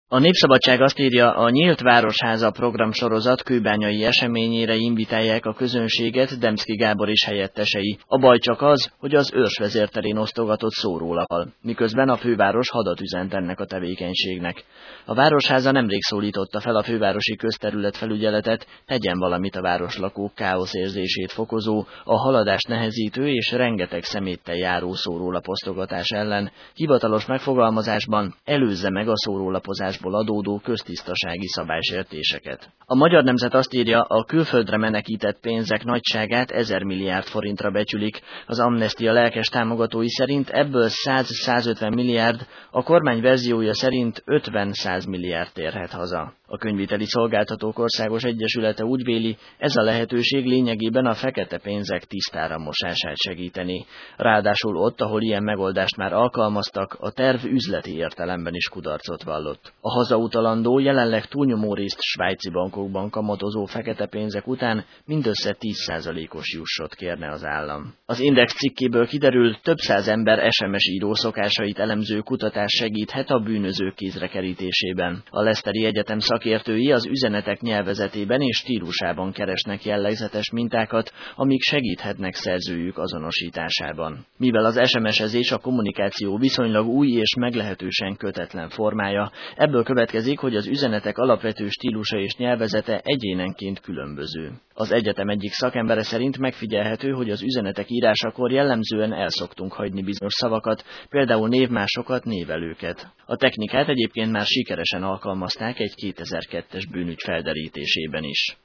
A Népszabadság azt írja, a Nyílt Városháza programsorozat kőbányai eseményére invitálják a közönséget Demszky Gábor és helyettesei. A baj csak az, hogy az Őrsvezérterén osztogatott szórólappal, miközben a főváros hadat üzent ennek a tevékenységnek. A Városháza nemrég szólította fel a fővárosi közterületfelügyeletet, tegyen valamit a városlakók káoszérzését fokozó, a haladást nehezítő és rengeteg szeméttel járó szórólaposztogatás ellen, hivatalos megfogalmazásban előzze meg a szórólapozás adódó köztisztasági szabálysértéseket. A Magyar Nemzet azt írja, a külföldre menekített pénzek nagyságát 1000 milliárd forintra becsülik. Az Amnestia lelkes támogatói szerint ebből 100-150 milliárd, a kormány verziója szerint 50-100 milliárd térhet haza. A Könyviteli Szolgáltatók Országos Egyesülete úgy véli, ez a lehetőség lényegében a fekete pénzek tisztára mosását segíteni. Ráadásul ott, ahol ilyen megoldást már alkalmaztak, a terv üzleti értelemben is kudarcot vallott. A hazautalandó, jelenleg túlnyomórészt svájci bankokban kamatozó fekete pénzek után mindössze 10%-os jussot kérne az állam. Az Index cikkéből kiderül, több száz ember SMS író szokásait elemző kutatás segíthet a bűnözők kézre kerítésében. A Leicesteri Egyetem szakértői az üzenetek nyelvezetében és stílusában keresnek jellegzetes mintákat, amik segíthetnek szerzőjük azonosításában. Mivel az SMS-ezés a kommunikáció viszonylag új és meglehetősen kötetlen formája, ebből következik, hogy az üzenetek alapvető stílusa és nyelvezete egyénenként különböző. Az egyetem egyik szakembere szerint megfigyelhető, hogy az üzenetek írásakor jellemzően elszoktunk hagyni bizonyos szavakat, például névmásokat, névelőket. A technikát egyébként már sikeresen alkalmazták egy 2002-es bűnügy felderítésében is.